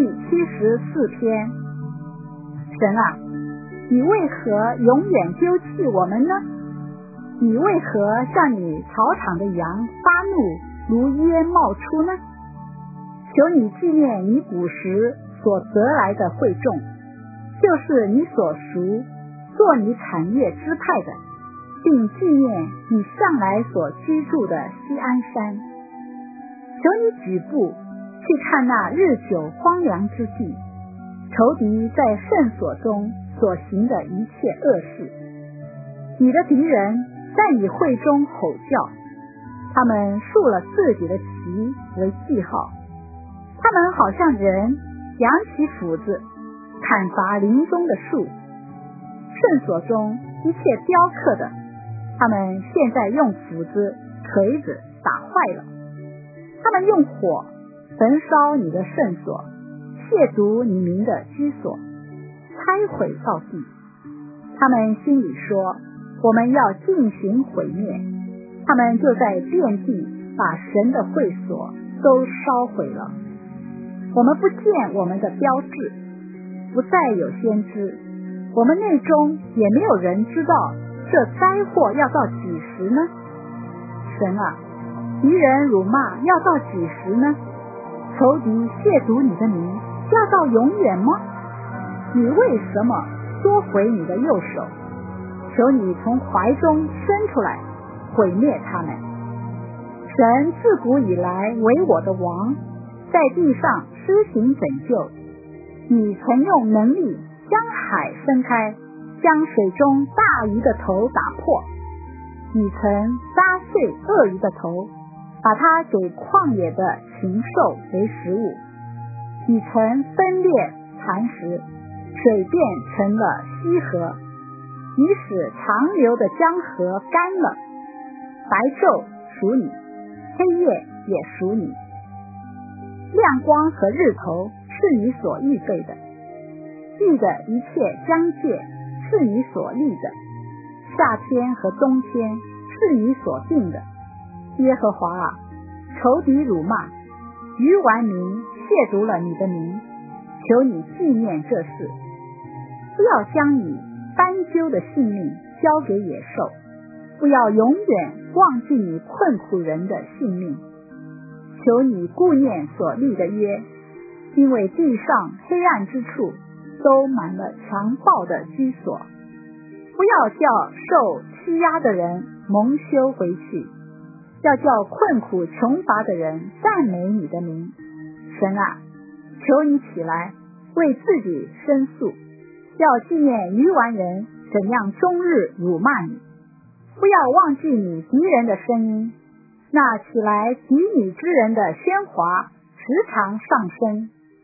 74篇。神啊，你为何永远丢弃我们呢？你为何向你草场的羊发怒，如烟冒出呢？求你纪念你古时所得来的会众，就是你所赎做你产业支派的，并纪念你向来所居住的锡安山。求你举步去看那日久荒凉之地，仇敌在圣所中所行的一切恶事。你的敌人在你会中吼叫，他们竖了自己的旗为记号，他们好像人扬起斧子砍伐林中的树。圣所中一切雕刻的，他们现在用斧子锤子打坏了。他们用火焚烧你的圣所，亵渎你名的居所，拆毁到地。他们心里说，我们要进行毁灭，他们就在遍地把神的会所都烧毁了。我们不见我们的标志，不再有先知，我们内中也没有人知道这灾祸要到几时呢？神啊，敌人辱骂要到几时呢？仇敌亵渎你的名要到永远吗？你为什么缩回你的右手？求你从怀中伸出来，毁灭他们。神自古以来为我的王，在地上施行拯救。你曾用能力将海分开，将水中大鱼的头打破。你曾扎碎鳄鱼的头，把它给旷野的禽兽为食物。你曾分裂磐石，水变成了溪河。你使长流的江河干了。白昼属你，黑夜也属你。亮光和日头是你所预备的，地的一切疆界是你所立的，夏天和冬天是你所定的。耶和华啊，仇敌辱骂，愚顽民亵渎了你的名，求你纪念这事，不要将你斑鸠的性命交给野兽，不要永远忘记你困苦人的性命。求你顾念所立的约，因为地上黑暗之处都满了强暴的居所。不要叫受欺压的人蒙羞回去，要叫困苦穷乏的人赞美你的名。神啊，求你起来为自己申诉，要纪念愚顽人怎样终日辱骂你。不要忘记你敌人的声音，那起来敌你之人的喧哗时常上升。